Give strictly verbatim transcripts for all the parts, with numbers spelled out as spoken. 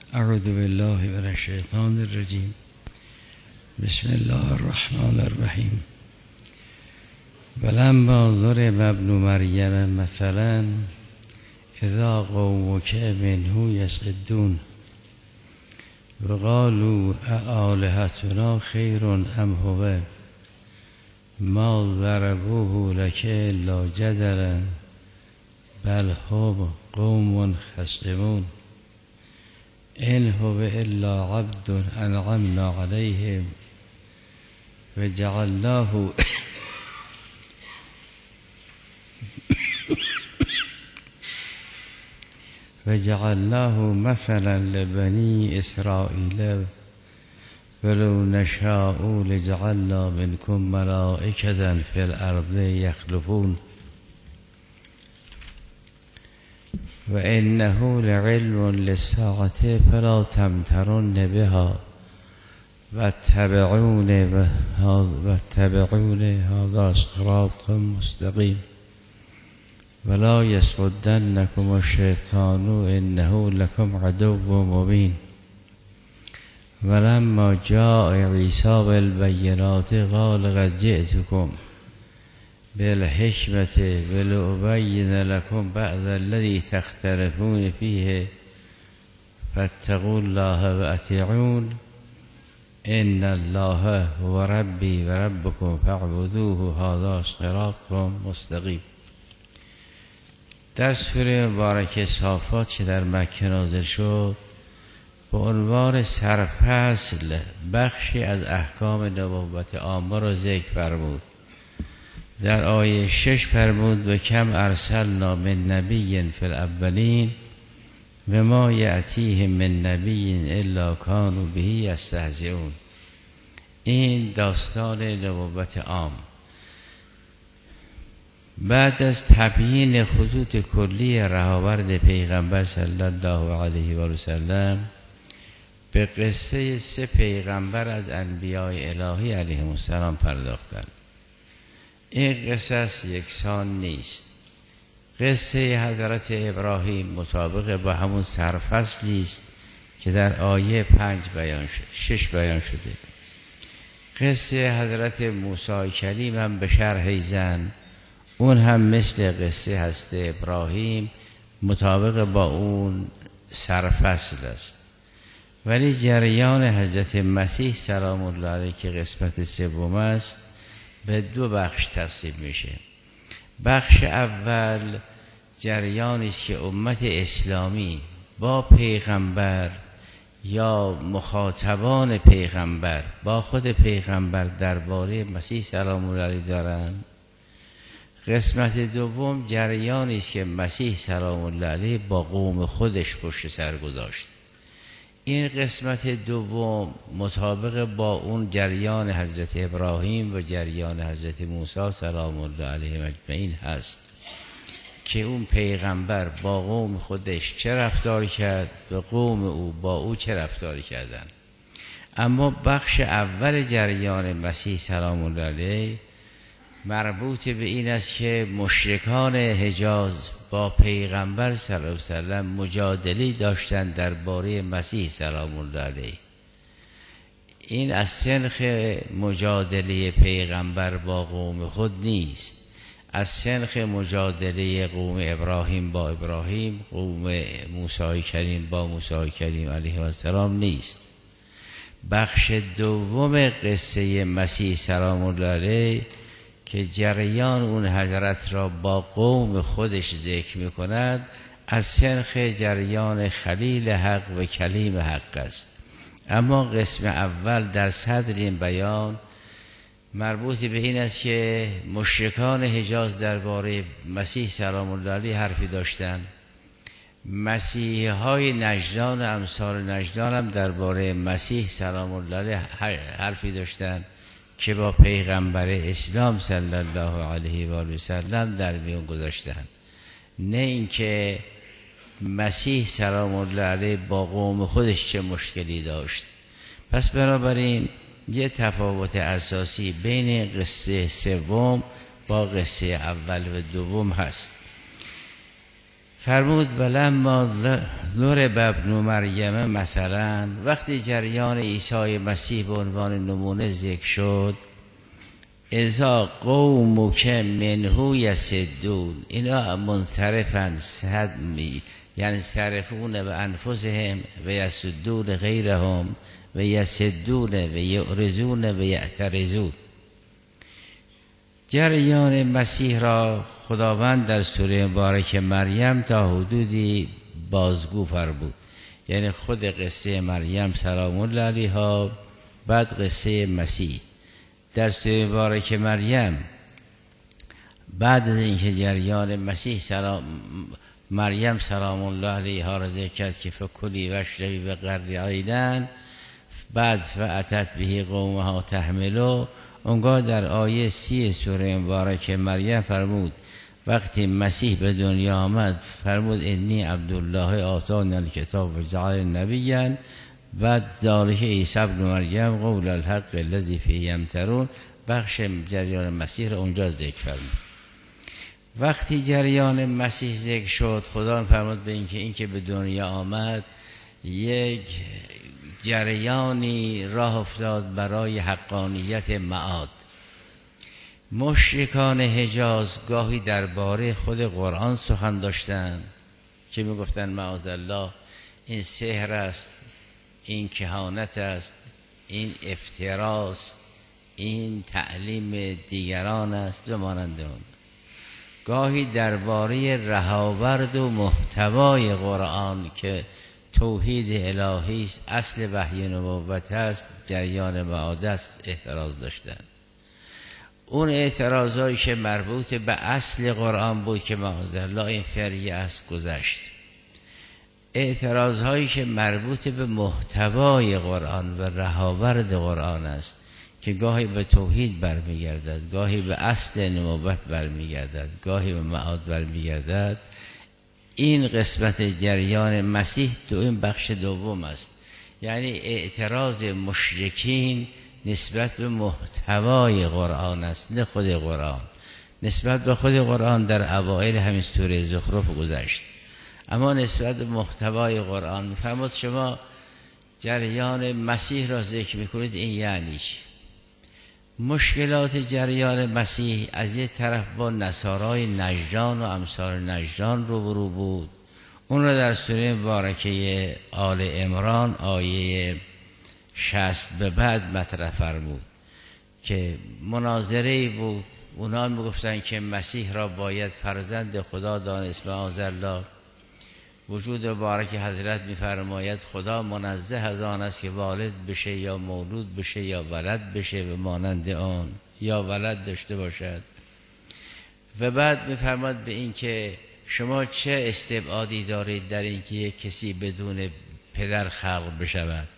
اعوذ بالله من الشیطان الرجیم. بسم الله الرحمن الرحیم. ولما ضرب ابن مریم مثلا اذا قومک منه یصدون وقالوا آلهتنا خیر ام هو ما ضربوه لك الا جدلا بل هم قوم خصمون إن هو إلا عبد أنعمنا عليهم وجعلناه وجعلناه مثلا لبني إسرائيل ولو نشاء لجعلنا منكم ملائكة في الأرض يخلفون وإنه لعلم للساعة فلا تمترن بها واتبعون واتبعون هذا صراط مستقيم ولا يصدنكم الشيطان إنه لكم عدو مبين. ولما جاء عيسى بالبينات قال قد جئتكم بالحكمة ولأبين لكم بعض الذي تختلفون فيه فاتقوا الله وأطيعون إن الله هو ربي وربكم فاعبدوه هذا صراط مستقيم. در سوره مبارکه صافات که در مکه نازل شد به عنوان سرفصل بخشی از احکام نبوت عامه را ذکر فرمود. در آیه شش فرمود و کم ارسلنا من نبی فی الاولین و ما یأتیهم من نبی الا کانوا به یستهزئون. این داستان نبوت عام. بعد از تبیین خطوط کلی رهاورد پیغمبر صلی الله علیه و سلم به قصه سه پیغمبر از انبیاء الهی علیهم السلام پرداختند. این قصص یکسان نیست. قصه حضرت ابراهیم مطابق با همون سرفصلی است که در آیه پنج بیان شد، شش بیان شده. قصه حضرت موسی کلیم هم به شرح زن، اون هم مثل قصه هست ابراهیم مطابق با اون سرفصل است. ولی جریان حضرت مسیح سلام الله علیه که قسمت سوم است به دو بخش تقسیم میشه. بخش اول جریانی است که امت اسلامی با پیغمبر یا مخاطبان پیغمبر با خود پیغمبر درباره مسیح سلام الله علیه دارند. قسمت دوم جریانی است که مسیح سلام الله علیه با قوم خودش پشت سر گذاشت. این قسمت دوم مطابق با اون جریان حضرت ابراهیم و جریان حضرت موسی سلام الله علیه اجمعین هست که اون پیغمبر با قوم خودش چه رفتار کرد و قوم او با او چه رفتاری کردن. اما بخش اول جریان مسیح سلام الله علیه مربوط به این است که مشرکان حجاز با پیغمبر صلی الله علیه و سلم مجادله داشتند درباره مسیح سلام الله علیه. این از سنخ مجادله پیغمبر با قوم خود نیست، از سنخ مجادله قوم ابراهیم با ابراهیم، قوم موسی کلیم با موسی کلیم علیه السلام نیست. بخش دوم قصه مسیح سلام الله علیه که جریان اون حضرت را با قوم خودش ذکر می کند از سنخ جریان خلیل حق و کلیم حق است. اما قسم اول در صدر این بیان مربوط به این است که مشرکان حجاز درباره مسیح سلام الله علیه حرفی داشتند. مسیحی های نجدان و امثال نجدان هم درباره مسیح سلام الله علیه حرفی داشتند که با پیغمبر اسلام صلی الله علیه و آله و سلم در میون گذاشتند. نه اینکه مسیح سلام الله علیه با قوم خودش چه مشکلی داشت. پس بنابراین یه تفاوت اساسی بین قصه سوم با قصه اول و دوم هست. فرمود ولما ضرب ابن مریم مثلا، وقتی جریان عیسی مسیح به عنوان نمونه ذکر شد، اذا قومک منه یصدون، اینا منصرفن، صد یعنی صرفون به انفسهم و یصدون غیرهم و یصدون و یعرضون و یعترضون. جریان مسیح را خداوند در سوره مبارک مریم تا حدودی بازگو فرمود، یعنی خود قصه مریم سلام الله علیها، بعد قصه مسیح. در سوره مبارک مریم بعد از اینکه جریان مسیح سلام مریم سلام الله علیها را ذکر کرد که فکلی واشربی و قرری عینن، بعد فاتت به قومها تحملو، اونگاه در آیه سی سوره مبارک مریم فرمود وقتی مسیح به دنیا آمد فرمود انی عبدالله آتانی الکتاب و جعلنی نبیا، بعد ذالک عیسی ابن مریم قول الحق الذی فیه یمترون، بخش جریان مسیح را اونجا ذکر فرمود. وقتی جریان مسیح ذکر شد، خدا فرمود به اینکه اینکه به دنیا آمد یک جریانی راه افتاد برای حقانیت معاد. مشرکان حجاز گاهی درباره خود قرآن سخن داشتند که میگفتند معاذالله این سحر است، این کهانت است، این افتراست، این تعلیم دیگران است و مانند اون. گاهی درباره رهاورد و محتوای قرآن که توحید الهی است، اصل وحی نبوت است، جریان معاد است، اعتراض داشتند. اون اعتراضایی که مربوط به اصل قرآن بود که معاذالله این فریه است گذشت. اعتراضهایی که مربوط به محتوای قرآن و رهاورد قرآن است که گاهی به توحید برمیگردد، گاهی به اصل نبوت برمیگردد، گاهی به معاد برمیگردد، این قسمت جریان مسیح تو این بخش دوم است. یعنی اعتراض مشرکین نسبت به محتوای قرآن است، نه خود قرآن. نسبت به خود قرآن در اوائل همین سوره زخرف گذشت، اما نسبت به محتوای قرآن می‌فرماد شما جریان مسیح را ذکر می‌کنید، این یعنی چی؟ مشکلات جریان مسیح از یک طرف با نصارای نجران و امثال نجران روبرو بود. اون را در سوره مبارکه آل عمران آیه شصت به بعد مطرح فرمود که مناظره بود. اونا میگفتن که مسیح را باید فرزند خدا دانست، معاذالله. وجود مبارک حضرت میفرماید خدا منزه از آن است که والد بشه یا مولود بشه یا ولد بشه به مانند آن، یا ولد داشته باشد. و بعد میفرماید به این که شما چه استبعادی دارید در این که یک کسی بدون پدر خلق بشود.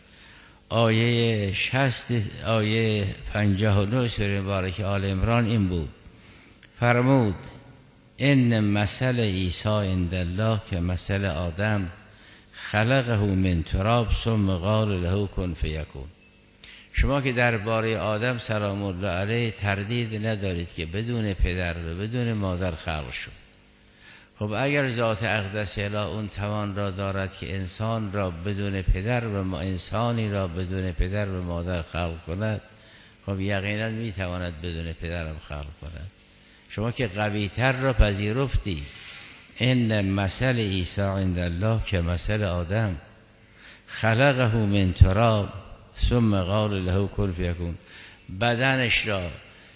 آیه شصت آیه پنجاه و نه سوره مبارکه آل عمران این بود، فرمود ان مثل عیسی عند الله که مثل آدم خلقه من تراب ثم قال له کن فیکون. شما که درباره آدم سلام الله علیه تردید ندارید که بدون پدر و بدون مادر خلق شد. خب اگر ذات اقدس اله اون توان را دارد که انسان را بدون پدر و ما انسانی را بدون پدر و مادر خلق کند، خب یقینا میتواند بدون پدر هم خلق کند. شما که قوی تر را پذیرفتی. ان مثل عیسی عند الله که مثل آدم خلقه من تراب ثم قال له کن فیکون. بدنش را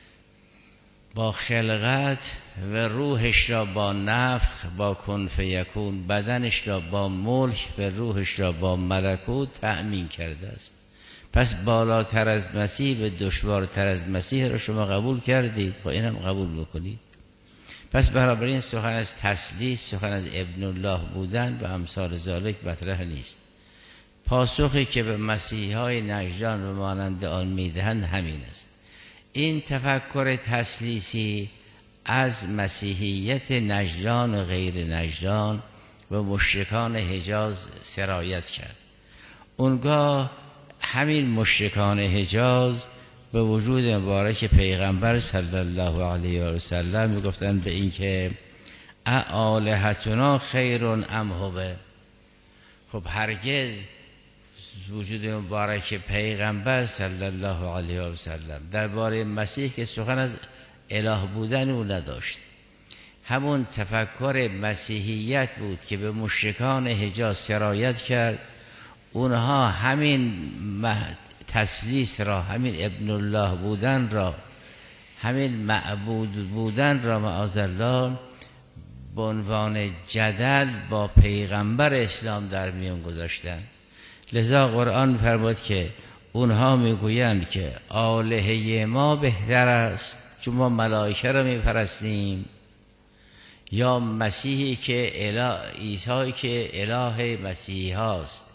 با خلقت و روحش را با نفخ با کن فیکون، بدنش را با ملک و روحش را با ملکوت تأمین کرده است. پس بالاتر از مسیح و دشوارتر از مسیح را شما قبول کردید، خب اینم قبول بکنید. پس برابر این سخن از تسلیس، سخن از ابن الله بودن و امثال ذالک مطرح نیست. پاسخی که به مسیحای نجران و مانند آن میدهند همین است. این تفکر تسلیسی از مسیحیت نجران و غیر نجران و مشرکان حجاز سرایت کرد. اونگاه همین مشرکان حجاز به وجود مبارک پیغمبر صلی الله علیه و سلم میگفتند به این که اآلهتنا خیر ام هو. خب هرگز وجود مبارک پیغمبر صلی الله علیه و سلم درباره مسیح که سخن از اله بودن او نداشت، همون تفکر مسیحیت بود که به مشرکان حجاز سرایت کرد. اونها همین تثلیث را، همین ابن الله بودن را، همین معبود بودن را معاذالله به عنوان جدل با پیغمبر اسلام در میان گذاشتن. لذا قرآن فرمود که اونها میگویند که آلهه ما بهتر است چون ما ملائکه را میپرستیم، یا مسیحی که اله، عیسی که اله مسیحی هاست.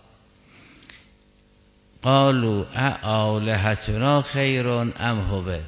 قالوا اآلهتنا خیر ام هو.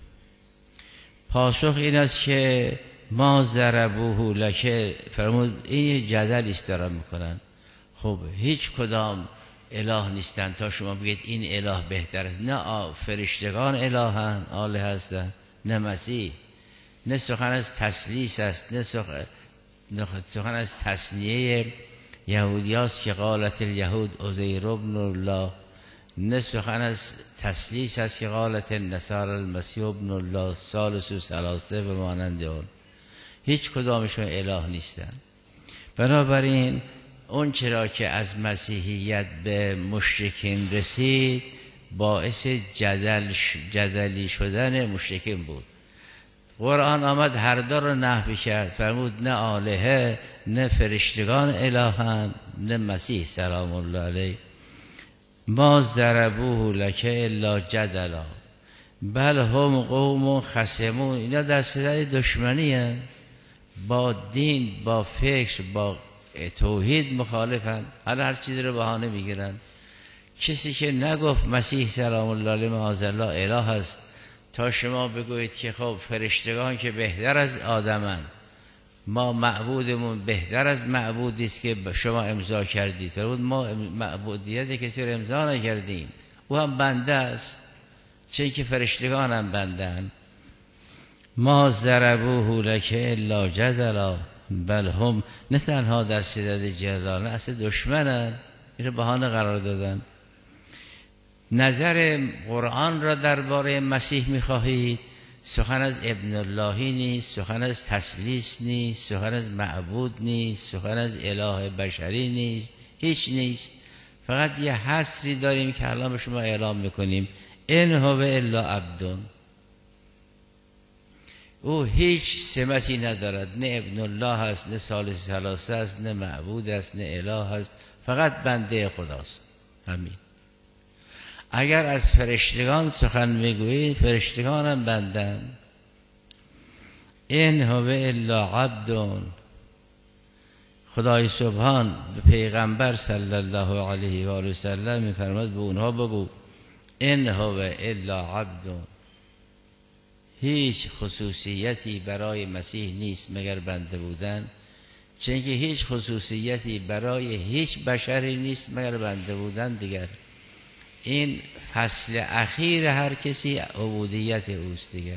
پاسخ این است که ما ضربوه لک. فرمود این جدل است دارن میکنن. خب هیچ کدام اله نیستن تا شما بگید این اله بهتر است. نه فرشتگان الهن، آله هستن، نه مسیح. نه سخن از تثلیث است، نه سخن, سخن از تثنیه یهودیاست که قالت الیهود عزیر ابن الله. نه سخن از تثلیث است که قالت النصارى المسیح ابن الله ثالث و ثلاثه و مانند اون. هیچ کدامشون اله نیستن. بنابراین اون چرا که از مسیحیت به مشرکین رسید باعث جدل جدلی شدن مشرکین بود. قرآن آمد هر دو رو نفی کرد. فرمود نه آلهه، نه فرشتگان الهن، نه مسیح سلام الله علیه. ما ضربوه لک الا جدلا بل هم قوم خصمون. اینا در صدر دشمنی هستند، با دین، با فکر، با توحید مخالفن. حالا هر چیزی رو بهانه میگیرن. کسی که نگفت مسیح سلام الله علیه معاذالله اله است تا شما بگویید که خب فرشتگان که بهتر از آدمن، ما معبودمون بهتر از معبودی است که شما امضا کردید. فرمود ما معبودیت کسی رو امضا نکردیم، او هم بنده است چه که فرشتگان هم بندن. ما ضربوه لک الا جدلا بل هم، نه تنها در صدد جدال، نه اصلا دشمنن. این رو بهانه قرار دادن. نظر قرآن را درباره مسیح میخواهید، سخن از ابن اللهی نیست، سخن از تثلیث نیست، سخن از معبود نیست، سخن از اله بشری نیست، هیچ نیست. فقط یه حصری داریم که الان به شما اعلام میکنیم ان هو الا عبد. او هیچ سمتی ندارد، نه ابن الله است، نه ثالث ثلاثه است، نه معبود است، نه اله است، فقط بنده خداست. همین. اگر از فرشتگان سخن میگویید، فرشتگان هم بندن. ان هو الا عبد. خدای سبحان به پیغمبر صلی الله علیه و آله و سلم میفرماد به اونها بگو ان هو الا عبد. هیچ خصوصیتی برای مسیح نیست مگر بنده بودن، چون که هیچ خصوصیتی برای هیچ بشری نیست مگر بنده بودن. دیگر این فصل اخیر هر کسی عبودیت اوست. دیگر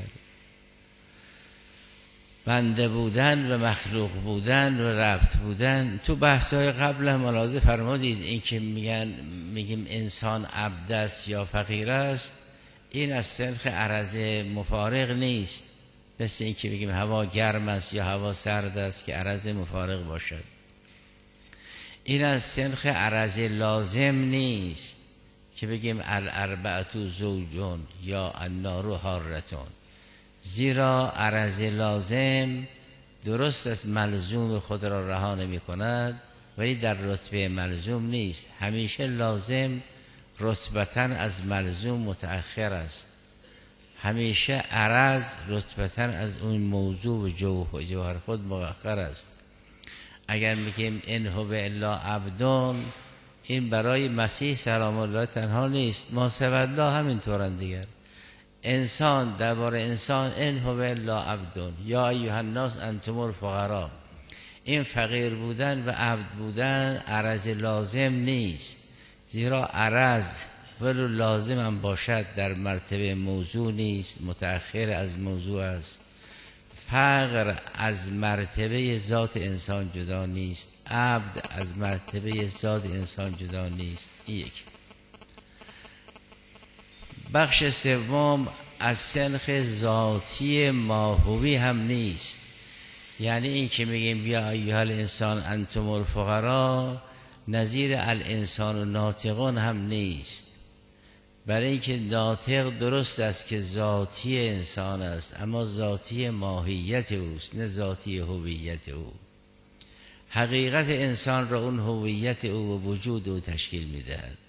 بنده بودن و مخلوق بودن و ربط بودن. تو بحث‌های قبل هم ملاحظه فرمودید این که میگن میگیم انسان عبد است یا فقیر است، این از سنخ عرض مفارق نیست. مثل این که بگیم هوا گرم است یا هوا سرد است که عرض مفارق باشد. این از سنخ عرض لازم نیست که بگیم الاربعة زوجون یا النار حارتون. زیرا عرض لازم درست از ملزوم خود را رها نمی کند، ولی در رتبه ملزوم نیست. همیشه لازم رتبتاً از ملزوم متأخر است. همیشه عرض رتبتاً از اون موضوع و جوهر خود مؤخر است. اگر میگیم ان هو الا عبدون، این برای مسیح سلام الله تنها نیست، ما سوى الله همینطورن. دیگر انسان درباره انسان ان هو الا عبدون یا ایها الناس انتم الفقراء. این فقیر بودن و عبد بودن عرض لازم نیست، زیرا عرض ولو لازم هم باشد در مرتبه موضوع نیست، متأخر از موضوع است. فقر از مرتبه ذات انسان جدا نیست، عبد از مرتبه ذات انسان جدا نیست. این یک. بخش سوم از سنخ ذاتی ماهوی هم نیست. یعنی این که میگیم بیا ایها الانسان انتم الفقراء نظیر الانسان و ناطقون هم نیست. برای اینکه ناطق درست است که ذاتی انسان است، اما ذاتی ماهیت اوست، نه ذاتی هویت او. حقیقت انسان را اون هویت او و وجود او تشکیل میدهد.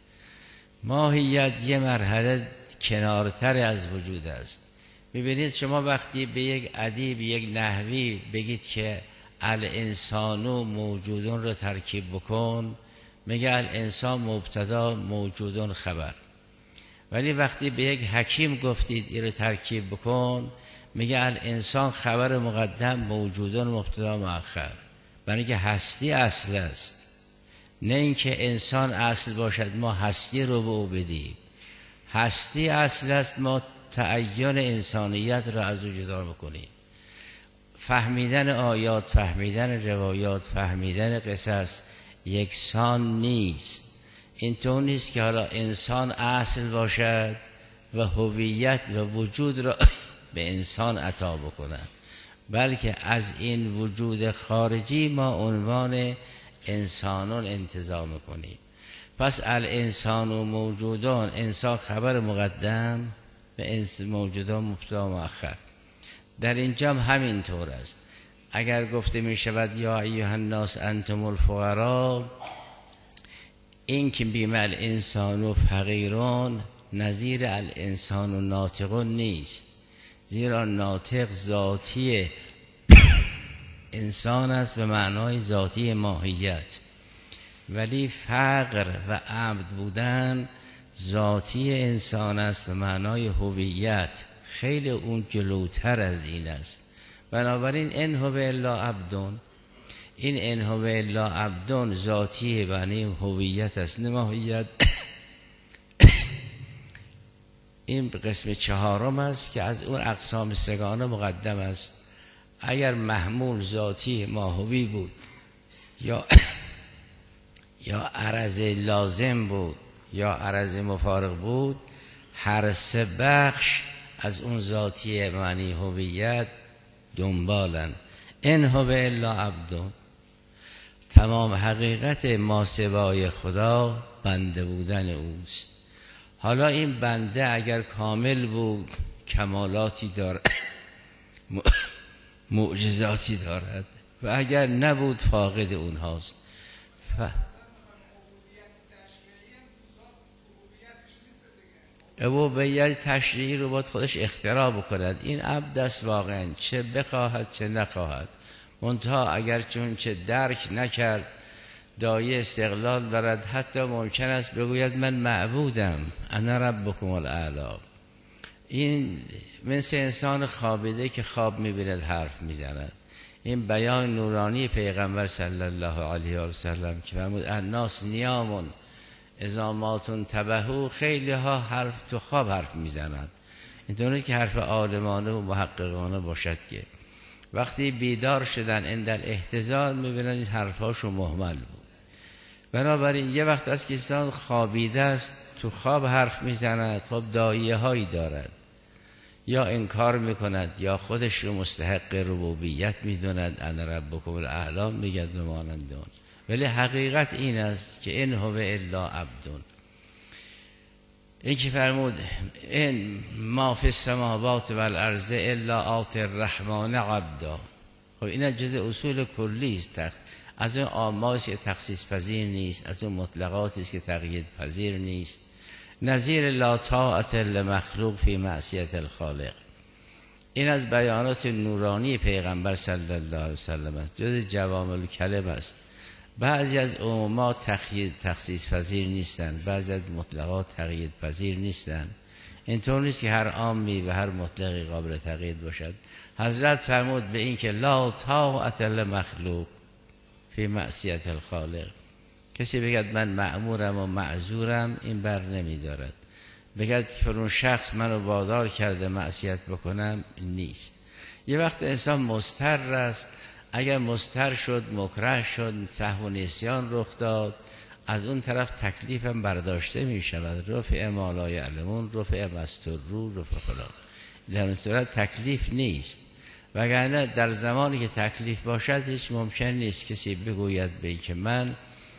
ماهیت یه مرحله کنارتر از وجود است. میبینید شما وقتی به یک ادیب، یک نحوی بگید که الانسانو موجودون رو ترکیب بکن، میگه الانسان مبتدا موجودون خبر. ولی وقتی به یک حکیم گفتید این رو ترکیب بکن، میگه الانسان خبر مقدم موجودون مبتدا مؤخر. برای اینکه هستی اصل است، نه اینکه انسان اصل باشد ما هستی رو به او بدیم. هستی اصل است، ما تعین انسانیت را از او جدا بکنیم. فهمیدن آیات، فهمیدن روایات، فهمیدن قصص یکسان نیست. اینطور نیست که حالا انسان اصل باشد و هویت و وجود را به انسان عطا بکنند، بلکه از این وجود خارجی ما عنوان انسانون انتزاع میکنیم. پس الانسان و موجودان، انسان خبر مقدم به موجودان مبتدا مؤخر. در اینجا هم همین طور است. اگر گفته می شود یا ایها الناس انتم الفقراء، این که بیم الانسان و فقیرون نظیر الانسان و ناطقون نیست، زیرا ناطق ذاتی انسان است به معنای ذاتی ماهیت، ولی فقر و عبد بودن ذاتی انسان است به معنای هویت. خیلی اون جلوتر از این است. بنابراین ان هو الا عبدون، این ان هو الا عبدون ذاتی معنی هویت است، نه ماهیت. این قسم چهارم است که از اون اقسام سگانه مقدم است. اگر محمول ذاتی ماهوی بود یا یا عرض لازم بود یا عرض مفارق بود، هر سه بخش از اون ذاتی معنی هویت دنبالن. ان هو الا عبدون، تمام حقیقت ما سوای خدا بنده بودن اوست. حالا این بنده اگر کامل بود کمالاتی دارد، معجزاتی دارد، و اگر نبود فاقد اونهاست. ف... ربوبیت تشریعی رو باید خودش اختراع بکند. این عبد است واقعا، چه بخواهد چه نخواهد. منتها اگر چون چه درک نکرد دایه استقلال دارد، حتی ممکن است بگوید من معبودم، انا ربکم الاعلی. این مثل انسان خوابیده که خواب میبیند حرف میزند. این بیان نورانی پیغمبر صلی الله علیه و سلم که فرمود الناس نیامون اذا ماتون تبهو، خیلی ها حرف تو خواب حرف میزنند. اینطوری که حرف عالمانه و محققانه باشد که وقتی بیدار شدن اندر احتضار میبینن این حرفاشو مهمل بود. بنابراین یه وقت از که انسان خوابیده است تو خواب حرف میزند، خب دایه هایی دارد، یا انکار میکند یا خودش رو مستحق ربوبیت میدوند، انا ربکم الاعلی میگد و مانندون. ولی حقیقت این است که ان هو الا عبدون. این که فرمود این ما فی السماوات و الارض الا آتی الرحمن عبدا، خب این جزء اصول کلی است. از اون آماسی که تخصیص پذیر نیست، از اون مطلقاتی است که تقیید پذیر نیست. نظیر لا طاعت لمخلوق فی معصیت الخالق. این از بیانات نورانی پیغمبر صلی الله علیه وسلم است، جز جوامع الکلم است. بعضی از عمومات تقیید تخصیص پذیر نیستند، بعضی از مطلقات تقیید پذیر نیستند. اینطور نیست که هر عامی و هر مطلقی قابل تقیید باشد. حضرت فرمود به این که لا طاعت لمخلوق فی معصیت الخالق. کسی بگد من مأمورم و معذورم، این بر نمی دارد. بگد فرون شخص منو وادار کرده معصیت بکنم، نیست. یه وقت انسان مضطر است، اگر مضطر شد، مکره شد، سهو و نسیان رخ داد، از اون طرف تکلیف هم برداشته می شود. رفع ما لا یعلمون، رفع مسترو، رفع فلان. در این صورت تکلیف نیست. وگرنه در زمانی که تکلیف باشد هیچ ممکن نیست کسی بگوید به که من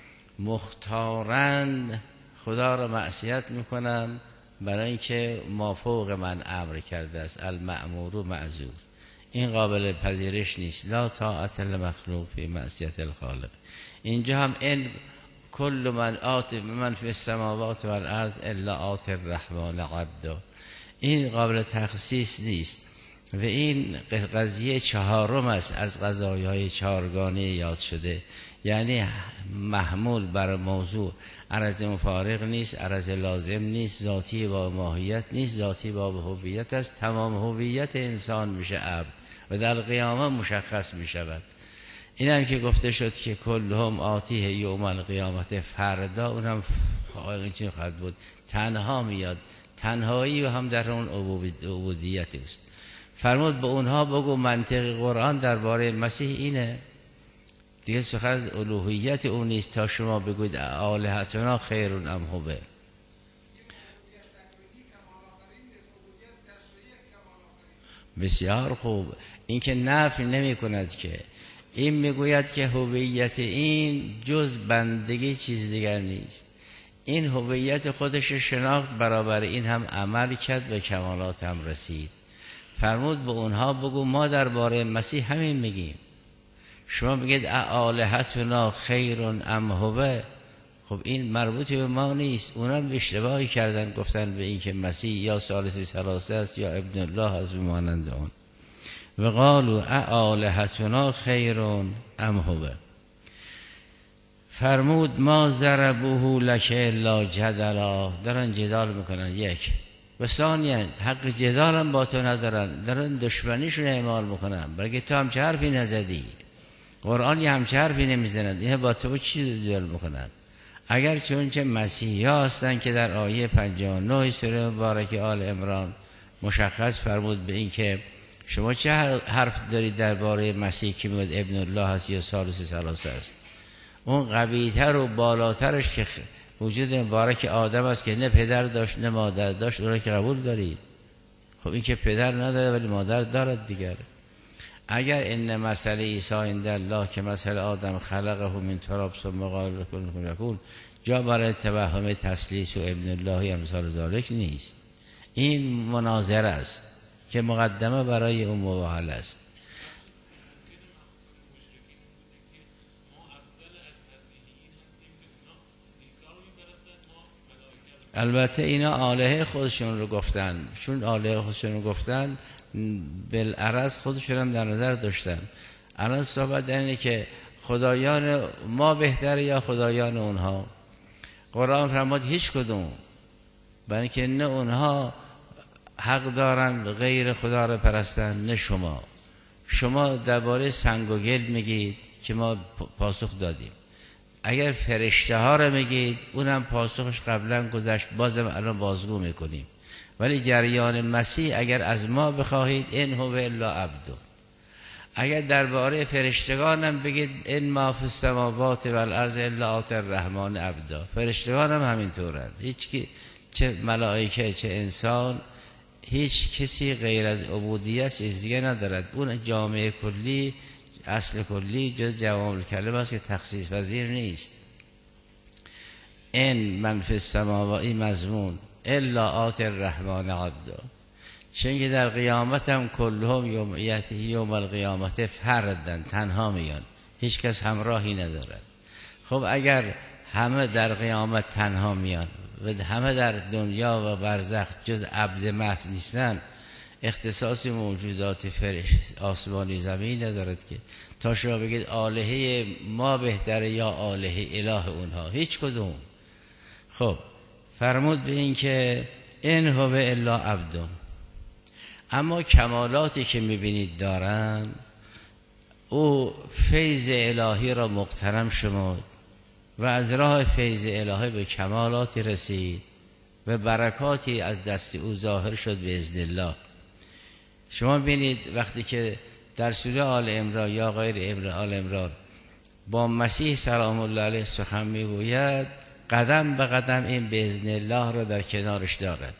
مختارن خدا را معصیت میکنم برای اینکه مافوق من امر کرده است، المأمور و معذور. این قابل پذیرش نیست. لا طاعت لمخلوق فی معصیت الخالق. اینجا هم این کل من آت من فی السماوات و الارض الا آت الرحمن عبدا، این قابل تخصیص نیست. و این قضیه چهارم است از قضایای چهارگانه یاد شده، یعنی محمول بر موضوع عرض مفارق نیست، عرض لازم نیست، ذاتی با ماهیت نیست، ذاتی با هویت است. تمام هویت انسان میشه عبد و در قیامت مشخص میشود. این هم که گفته شد که کلهم آتیه یوم القیامت، فردا اونم چی خواهد بود؟ تنها میاد. تنهایی و هم در اون عبودیت است. فرمود به اونها بگو منطق قرآن درباره مسیح اینه دیگه، سخن از الوهیت اون نیست تا شما بگوید آلهتنا خیر ام هو. بسیار خوب. این که نفی نمی کند که، این میگوید که هویت این جز بندگی چیز دیگر نیست. این هویت خودش شناخت، برابر این هم عمل کرد و کمالات هم رسید. فرمود به اونها بگو ما درباره مسیح همین میگیم. شما بگید آلهتنا خیر ام هو، خب این مربوط به ما نیست. اونم اشتباهی کردن، گفتن به این که مسیح یا ثالث ثلاثه است یا ابن الله است بمانند اون. و قالوا آلهتنا خیر ام هو. فرمود ما ضربوه لک الا جدلا، دارن جدال میکنن. یک و ثانیا حق جدال هم با تو ندارن، دارن دشمنیشون اعمال میکنن، برای تو همچه حرفی نزدی. قرآن یه همچه حرفی نمیزند، این با تو چی جدال میکنن؟ اگر چون چه مسیحی ها هستن که در آیه پنجاه و نه سوره مبارکه آل عمران مشخص فرمود به این که شما چه حرف دارید درباره مسیح که میگوید ابن الله هست یا ثالث ثلاثه است؟ اون قویتر و بالاترش که وجود مبارک آدم است که نه پدر داشت نه مادر داشت، اون را که قبول دارید. خب این که پدر نداره ولی مادر دارد دیگر. اگر این مسئله عیسی عند الله که مسئله آدم خلقه من تراب ثم قال له کن فیکون، جا برای توهم تثلیث و ابن الله امثال ذالک نیست. این مناظره است که مقدمه برای اون مباهله است. البته اینا آلهه خودشون رو گفتن، چون آلهه خودشون رو گفتن بالعرض خودشون هم در نظر داشتن. الان صحبت در اینه که خدایان ما بهتره یا خدایان اونها. قرآن فرمود هیچ کدوم، برای اینکه نه اونها حق دارن غیر خدا رو پرستن نه شما. شما درباره سنگ و گل میگید که ما پاسخ دادیم. اگر فرشته ها رو میگید اونم پاسخش قبلا گذشت، بازم الان بازگو میکنیم. ولی جریان مسیح اگر از ما بخواهید این هو الا عبد. اگر درباره فرشتگانم بگید این ما فی السماوات و الارض الا آت الرحمن عبدا، فرشتگان هم همینطورن. هیچ کی، چه ملائکه چه انسان، هیچ کسی غیر از عبودیت چیز دیگه ندارد. اون جامعه کلی، اصل کلی جز جوامع الکلم است که تخصیص پذیر نیست. این من فی السماوات مضمون الا آت الرحمن عبدا، چون که در قیامت هم کلهم یوم یأتی یوم القیامت فردن، تنها میان، هیچ کس همراهی ندارد. خب اگر همه در قیامت تنها میان و همه در دنیا و برزخ جز عبد محض نیستن، اختصاص موجودات فرشت آسمانی زمین ندارد که تا شما بگید آلهه ما بهتره یا آلهه اله اونها، هیچ کدوم. خب فرمود به این که این هو الا عبد. اما کمالاتی که میبینید دارن، او فیض الهی را مقترم شمرد و از راه فیض الهی به کمالاتی رسید و برکاتی از دست او ظاهر شد به اذن الله. شما ببینید وقتی که در سوره آل عمران یا غیر آل عمران با مسیح سلام الله علیه سخن میگوید، قدم به قدم این باذن الله را در کنارش دارد.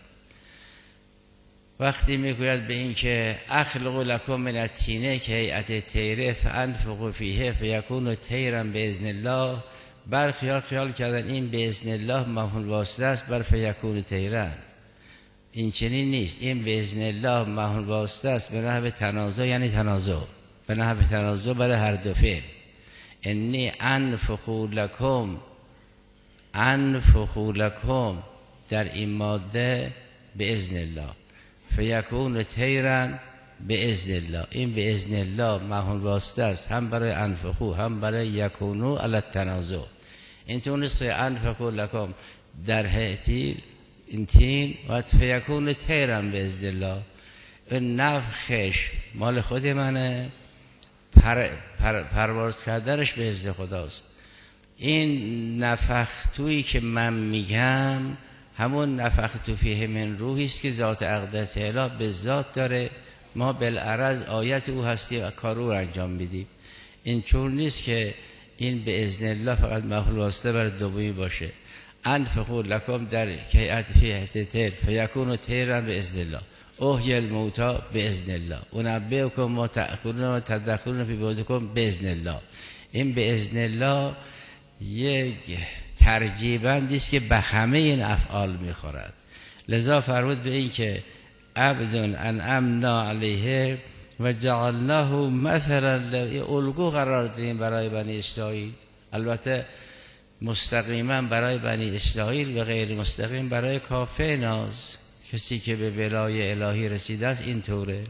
وقتی میگوید به این که اخلق لکم من الطین که هیئت طیر فانفخوا فیه فیکون طیرا باذن الله، بر خیال خیال کردن این باذن الله مفعول واسطه است بر فیکون طیرا. این چنین نیست. این باذن الله مفعول واسطه است به نحو تنازع، یعنی تنازع به نحو تنازع برای هر دو فعل. انی انفخوا لکم، انفخوا لکم در این ماده باذن الله، فیکون طیرا باذن الله. این باذن الله مفعول واسطه است هم برای انفخوا هم برای یکونو علی التنازع. این تو نیست انفخوا لکم در هیئتی این تین و فیکون طیرا باذن الله. این نفخش مال خود منه، پر پر پرواز کردنش به اذن خداست. این نفختویی که من میگم همون نفختو فیه من روحی است که ذات اقدس اله به ذات داره. ما بالعرض آیت او هستیم و کار او را انجام میدیم. این چون نیست که این به اذن الله فقط مفعول واسطه بر دومی باشه. انفخوا لکم در هیئت فیه طیر فیکون طیرا باذن الله، احیی الموتی باذن الله، انبئکم ما تأکلون و تدخرون فی بیوتکم باذن الله. این باذن الله یک ترجیبندی است که به همه این افعال میخورد. لذا فرمود به این که عبد انعمنا علیه و جعلناه مثلا، الگو قرار دادیم برای بنی اسرائیل. البته مستقیما برای بنی اسرائیل و غیر مستقیم برای کافه ناز، کسی که به ولای الهی رسیده است اینطوره.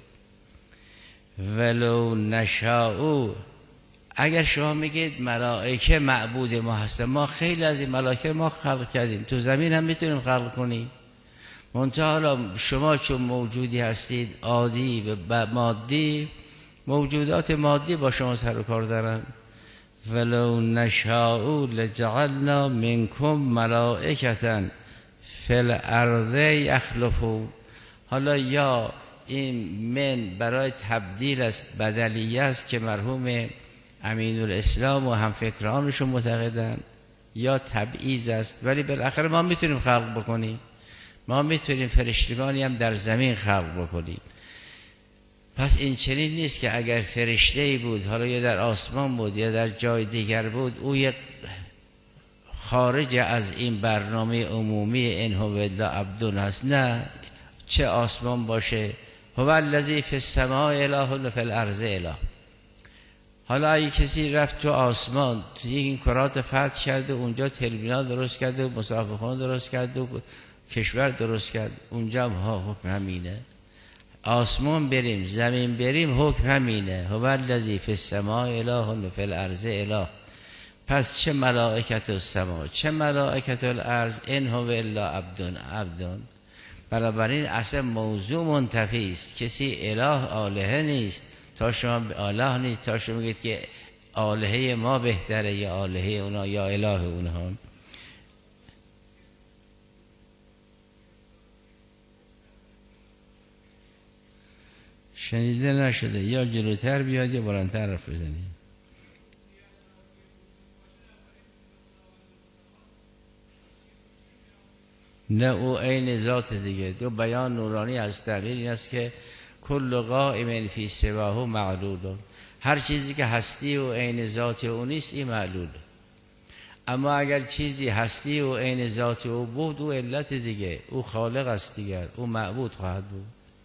ولو نشاء، اگر شما میگید ملائکه معبود ما هستن، ما خیلی از این ملائکه ما خلق کردیم، تو زمین هم میتونیم خلق کنیم. منتها حالا شما چون موجودی هستید عادی و مادی، موجودات مادی با شما سر و کار دارن. ولو نشاء لجعلنا منکم ملائکة فی الارض یخلفون. حالا یا این من برای تبدیل است، بدلیه است که مرحوم امین الاسلام و هم فکرانشون معتقدن، یا تبعیض است. ولی بالاخره ما میتونیم خلق بکنیم، ما میتونیم فرشتگانی هم در زمین خلق بکنیم. پس این چنین نیست که اگر فرشته‌ای بود، حالا یا در آسمان بود یا در جای دیگر بود، او یک خارج از این برنامه عمومی این هو الا عبدون هست. نه، چه آسمان باشه، هو الذی فی السماء اله و فی الارض اله. حالا اگه کسی رفت تو آسمان، تو این کرات فتح کرده، اونجا تلویزیون درست کرده و مسافرخانه درست کرده و کشور درست کرد، اونجا هم ها حکم همینه. آسمان بریم زمین بریم حکم همینه. هو الذی فی السماء اله و فی الارض اله. پس چه ملائکت السما چه ملائکت الارض ان هو الا عبدون عبدون. بنابراین اصلا موضوع منتفی است. کسی اله آلهه نیست تا شما اله نیست تا شما بگید که آلهه ما بهتره یا آلهه اونا یا اله اونها. شنیده نشده، یا جلوتر بیاد یا بلندتر رفت بزنید. نه، او عین ذات دیگه. دو بیان نورانی از تغییر این است که کل قائم فی سواه معلول. هر چیزی که هستی و عین ذات او نیست این معلول. اما اگر چیزی هستی و عین ذات او بود، او علت دیگه، او خالق است دیگر، او معبود خواهد بود.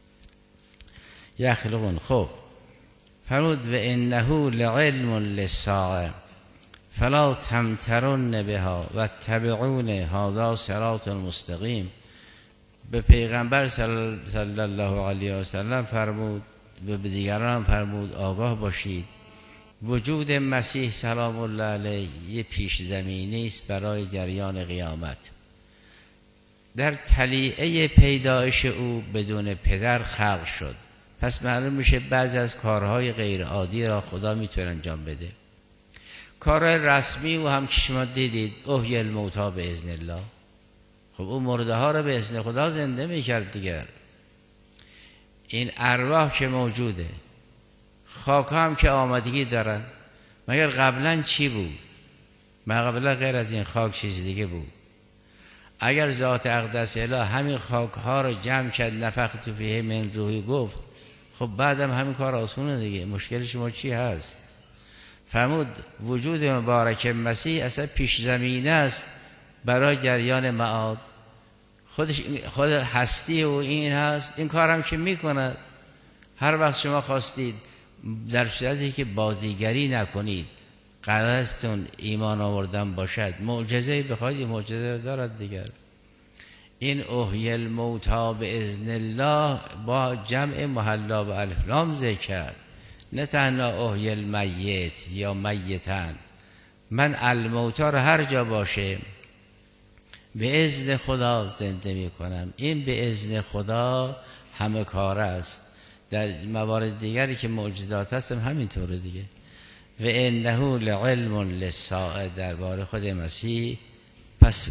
یخلقون. خب فرمود و انه لعلم للساعه فلا تمترن بها و تبعون هذا صراط مستقیم. به پیغمبر صلی الله علیه و سلم فرمود و به دیگران فرمود آگاه باشید وجود مسیح سلام الله علیه یه پیش زمینی است برای جریان قیامت. در طلیعه پیدایش او بدون پدر خلق شد. پس معلوم میشه بعضی از کارهای غیر عادی را خدا میتونه انجام بده. کارهای رسمی او هم که شما دیدید، احیی الموتی باذن الله. خب او مرده ها را به اذن خدا زنده میکرد دیگر. این ارواح که موجوده، خاک هم که آمادگی دارن، مگر قبلا چی بود؟ ما قبلا غیر از این خاک چیز دیگه بود. اگر ذات اقدس اله همین خاک ها رو جمع کرد نفخت فیه من روحی گفت، خب بعدم همین کار آسونه دیگه، مشکل شما چی هست؟ فرمود وجود مبارک مسیح اصلا پیش زمینه است برای جریان معاد. خودش خود هستی و این هست، این کارم که میکند. هر وقت شما خواستید در صورتی که بازیگری نکنید، قصدتون ایمان آوردن باشد، معجزه بخواید معجزه دارد دیگر. این احیی الموتی باذن الله با جمع محلا و الف لام ذکر، نه تنها احیی المیت یا میتن. من الموتی رو هر جا باشه به اذن خدا زنده می کنم. این به اذن خدا همه کار است. در موارد دیگری که معجزات هستم همینطوره دیگه. و انه لعلم للساعه درباره خود مسیح. پس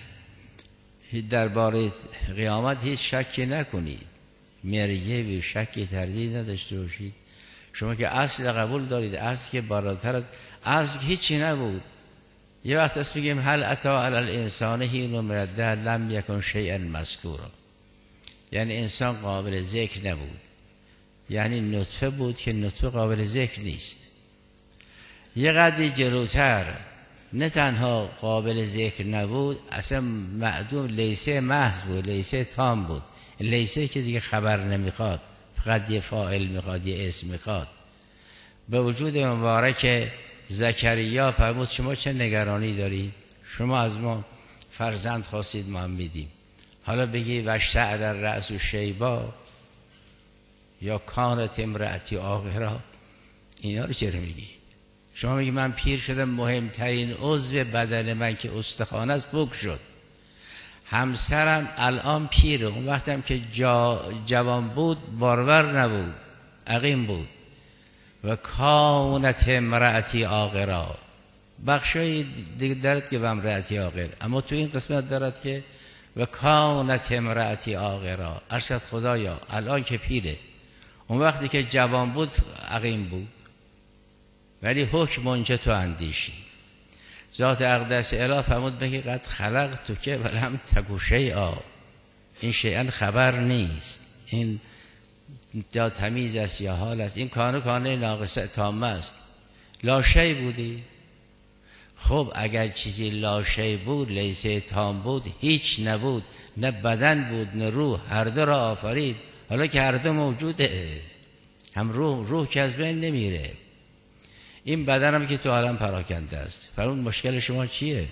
درباره قیامت هیچ شکی نکنید، مریه بی شکی تردید نداشته باشید. شما که اصل قبول دارید، اصل که بالاتر از اصل هیچی نبود. یه وقت اسم میگیم هل اتا علی الانسان حین من الدهر لم یکن شیئا مذکورا، یعنی انسان قابل ذکر نبود، یعنی نطفه بود که نطفه قابل ذکر نیست. یه قدری جلوتر نه تنها قابل ذکر نبود، اصلا معدوم، لیسه محض بود، لیسه تام بود. لیسه که دیگه خبر نمیخواد، فقط یه فاعل میخواد، یه اسم میخواد. به وجود مبارک زکریا فرمود شما چه نگرانی دارید؟ شما از ما فرزند خواستید، ما هم میدیم. حالا بگی وشتعل الرأس شیبا یا کانت امرأتی عاقرا، اینا رو چرا میگی؟ شما میگی من پیر شدم، مهمترین عضو بدن من که استخوان است بک شد. همسرم الان پیره، اون وقتم که جا جوان بود بارور نبود، عقیم بود. و کانت امرأتی عاقرا، بخشای دیگه دارد که و امرأتی عاقر، اما تو این قسمت دارد که و کانت امرأتی عاقرا. ارشد خدایا الان که پیره، اون وقتی که جوان بود عقیم بود. ولی حکم اونجا تو اندیشی. ذات اقدس اله فرمود بگی قد خلق تو که ولم تکو شیئا، این شیئا خبر نیست، این یا تمیز است یا حال است. این کانه کانه ناقصه تامه است. لا شی بودی. خب اگر چیزی لا شی بود، لیسه تام بود، هیچ نبود، نه بدن بود نه روح، هر دو را آفرید. حالا که هر دو موجوده، هم روح روح که از بین نمیره. این بدن هم که تو عالم پراکنده است. فرمود مشکل شما چیه؟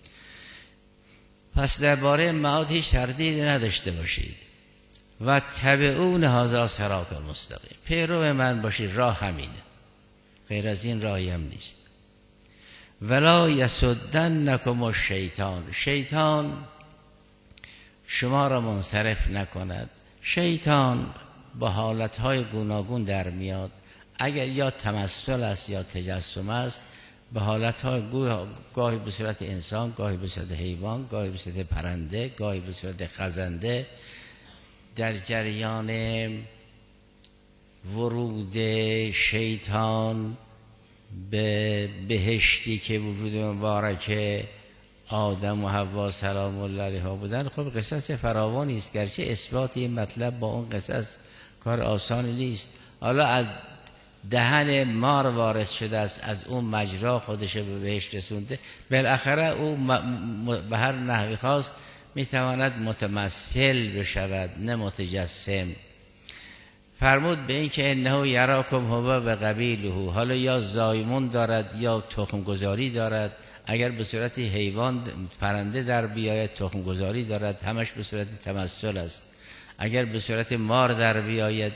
پس درباره معاد هیچ تردید نداشته باشید. و تبعون هذا صراط المستقیم، پیرو من باشید، راه همینه، غیر از این راهی هم نیست. ولا یصدنکم الشیطان، شیطان شما را منصرف نکند. شیطان با حالتهای گوناگون در میاد. اگر یا تمثل است یا تجسم است، به حالتهای گاهی به صورت انسان، گاهی به صورت حیوان، گاهی به صورت پرنده، گاهی به صورت خزنده. در جریان ورود شیطان به بهشتی که وجود مبارک آدم و حوا سلام الله علیها بودن، خب قصص فراوانی است، گرچه اثبات این مطلب با اون قصص کار آسانی نیست. حالا از دهن مار وارد شده است، از اون مجرا خودش به بهشت رسونده، بالاخره او به هر نحوی خاص میتواند متمثل بشود نه متجسم. فرمود به این که انه یراکم هو و قبیله، حالا یا زایمون دارد یا تخم گذاری دارد. اگر به صورت حیوان پرنده در بیاید تخم گذاری دارد، همش به صورت تمثل است. اگر به صورت مار در بیاید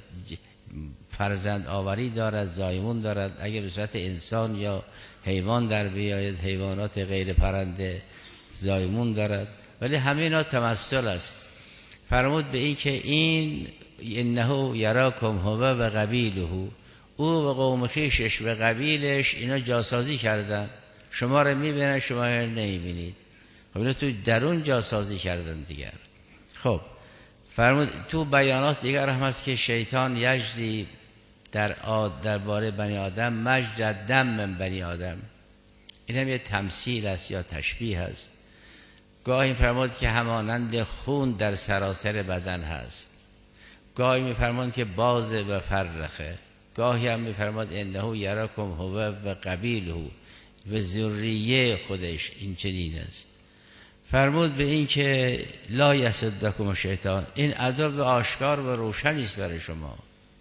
فرزند آوری دارد، زایمون دارد. اگر به صورت انسان یا حیوان در بیاید، حیوانات غیر پرنده زایمون دارد. ولی همه اینا تمثل است. فرمود به این که این انه یراکم هو و قبیله، او و قوم خویشش و قبیلش اینا جاسازی کردن، شما رو میبینن شما رو نمیبینید. خب اینا تو درون جاسازی کردن دیگر. خب فرمود تو بیانات دیگر هم هست که شیطان یجری در آد درباره بنی آدم مجد دم من بنی آدم. این هم یه تمثیل است یا تشبیه است. گاهی فرمود که همانند خون در سراسر بدن هست، گاهی میفرماد که باز و فرخه، گاهی هم میفرماد انه یراکم هو و قبیله و ذریه خودش این چنین است. فرمود به این که لا یصدکم شیطان، این عدو آشکار و روشنی است برای شما.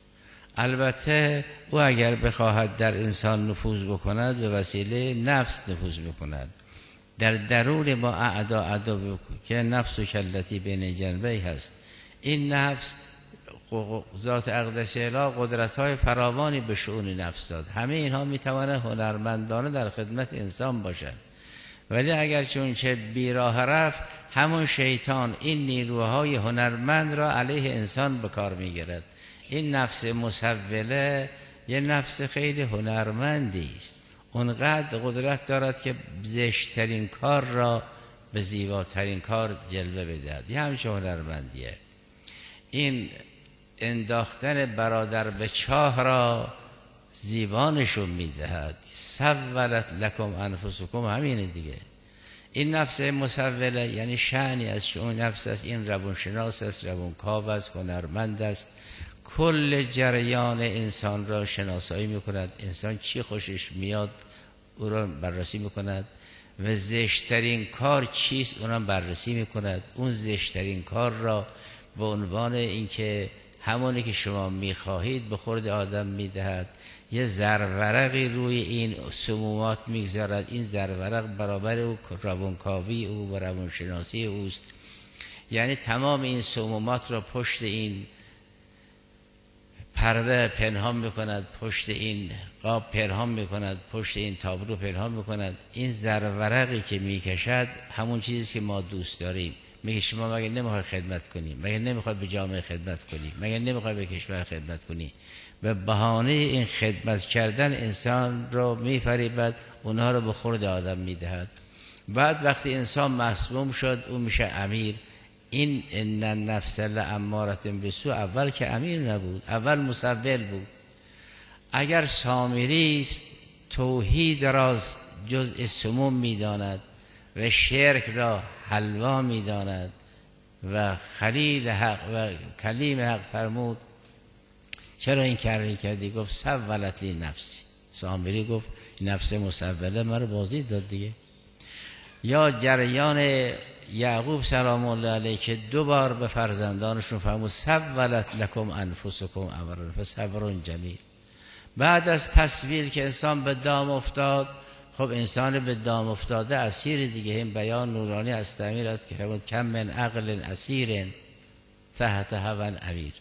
البته او اگر بخواهد در انسان نفوذ بکند به وسیله نفس نفوذ میکند. در درون ما اعدا عدو که نفس و کلتی بین جنبهی هست. این نفس ذات اقدس اله قدرت های فراوانی به شؤون نفس داد. همه اینها میتواند هنرمندانه در خدمت انسان باشد، ولی اگر چون چه بیراه رفت، همون شیطان این نیروهای هنرمند را علیه انسان به کار میگیرد. این نفس مسوله یه نفس خیلی هنرمندی است، اونقدر قدرت دارد که زشترین کار را به زیباترین کار جلوه بدهد. یه همچه هنرمندیه. این انداختن برادر به چاه را زیبانشون میدهد. سولت لکم انفسکم، همینه دیگه. این نفس مسوله یعنی شأنی از شؤون نفس است. این روانشناس است، روانکاو است، هنرمند است، کل جریان انسان را شناسایی میکند. انسان چی خوشش میاد او را بررسی میکند و زشترین کار چیست اون را بررسی میکند. اون زشترین کار را به عنوان اینکه همونی که شما میخواهید به خورد آدم میدهد. یه زرورقی روی این سمومات میگذارد. این زرورق برابر او روانکاوی او و روانشناسی اوست. یعنی تمام این سمومات را پشت این پرده پنهان میکند، پشت این قاب پنهان میکند، پشت این تابلو پنهان میکند. این زرورقی که میکشد همون چیزی که ما دوست داریم. میگه شما مگه نمیخوای خدمت کنی؟ مگه نمیخوای به جامعه خدمت کنی؟ مگه نمیخوای به کشور خدمت کنی؟ به بهانه این خدمت کردن انسان رو میفریبد، اونها رو به خورد آدم میدهد. بعد وقتی انسان مسموم شد اون میشه امیر. این ان النفس لاماره بالسوء اول که امیر نبود، اول مسول بود. اگر سامری است توحید را جزء سموم میداند و شرک را حلوا میداند و خلیل حق و کلیم حق فرمود چرا این کاری کردی؟ گفت سولت لی نفسی. سامری گفت نفس مسوله مرا بازی داد دیگه. یا جریان یعقوب سلام الله علیه که دو بار به فرزندانشون فرمود سولت لکم انفسکم امرا فصبر جمیل. بعد از تصویر که انسان به دام افتاد، خب انسان به دام افتاده اسیر دیگه. این بیان نورانی از تعمیر است که فرمود کم من عقل اسیر تحت هوا امیر.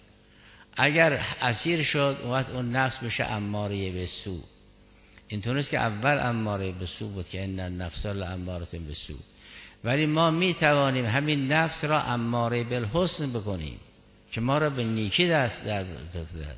اگر اسیر شد اون اون نفس میشه اماره به سو. اینطوریست که اول اماره به سو بود که ان النفس لاماره به سو، ولی ما می توانیم همین نفس را اماره بالحسن بکنیم که ما را به نیکی دست در دهد،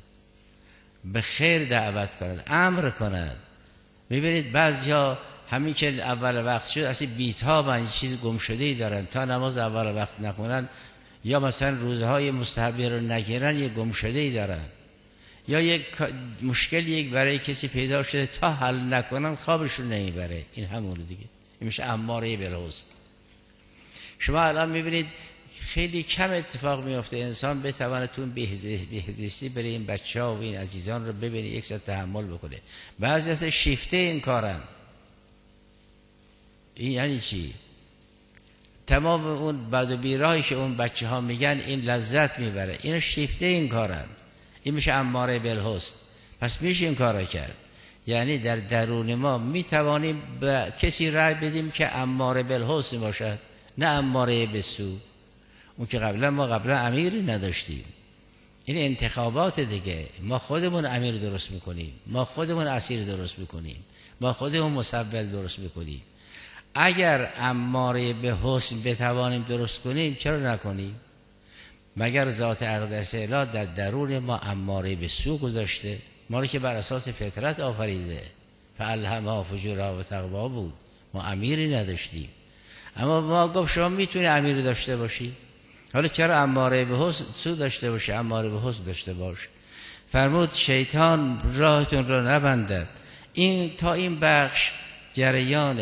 به خیر دعوت کند، امر کند. میبینید بعضیا همین که اول وقت شد اصلا بیتابن، چیز گم شده ای دارن، تا نماز اول وقت نخونن یا مثلا روزهای مستحبی رو نگیرن یه گم شده ای دارن، یا یک مشکل یک برای کسی پیدا شده تا حل نکنن خوابشون نمیبره. این همون دیگه، این میشه اماره بالحسن. شما الان میبینید خیلی کم اتفاق میفته انسان بتواند تو بهزیستی بره این بچه ها و این عزیزان رو ببینه یک ساعت تحمل بکنه. بعضی از شیفته این کارن. این یعنی چی؟ تمام اون بد و بیراهی که اون بچه ها میگن این لذت میبره، این شیفته این کارن. این میشه اماره بالحسن. پس میشه این کارا کرد. یعنی در درون ما میتوانیم به کسی رأی بدیم که اماره بالحسن باشد، نه اماره بالسوء. اون که قبلا ما قبلا امیری نداشتیم. این انتخابات دیگه. ما خودمون امیر درست میکنیم، ما خودمون اسیر درست میکنیم، ما خودمون مسول درست میکنیم. اگر اماره به حسن بتوانیم درست کنیم چرا نکنیم؟ مگر ذات اقدس اله در درون ما اماره به سوء گذاشته؟ ما رو که بر اساس فطرت آفریده، فالهمها فجورها و تقوا بود. ما امیری نداشتیم. اما ما گفت شما میتونی امیر داشته باشی. حالا چرا اماره به حسن سو داشته باشه، اماره به حسن داشته باشه؟ فرمود شیطان راهتون رو نبندد. این تا این بخش جریان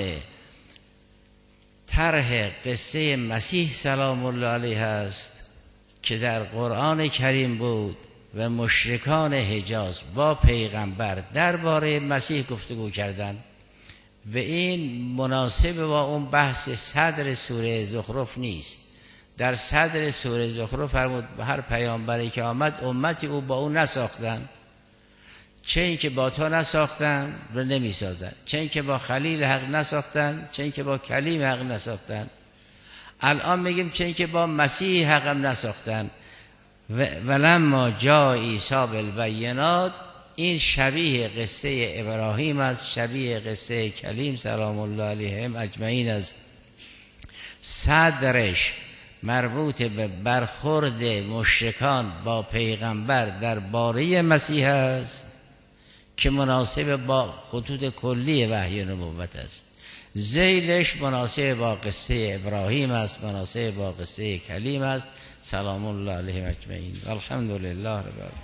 طرح قصه مسیح سلام الله علیه است که در قرآن کریم بود و مشرکان حجاز با پیغمبر درباره مسیح گفتگو کردن و این مناسب با اون بحث صدر سوره زخرف نیست. در صدر سوره زخرف فرمود هر پیامبری که آمد امتی او با اون نساختن، چه این که با تو نساختن رو نمی سازن، چه این که با خلیل حق نساختن، چه این که با کلیم حق نساختن. الان میگیم چه این که با مسیح حق هم نساختن. ولما جا عیسی بالبینات، این شبیه قصه ابراهیم است، شبیه قصه کلیم سلام الله علیهم اجمعین است. صدرش مربوط به برخورد مشرکان با پیغمبر در باره مسیح است که مناسب با خطوط کلی وحی نبوت است. ذیلش مناسب با قصه ابراهیم است، مناسب با قصه کلیم است سلام الله علیهم اجمعین. الحمدلله رب العالمین.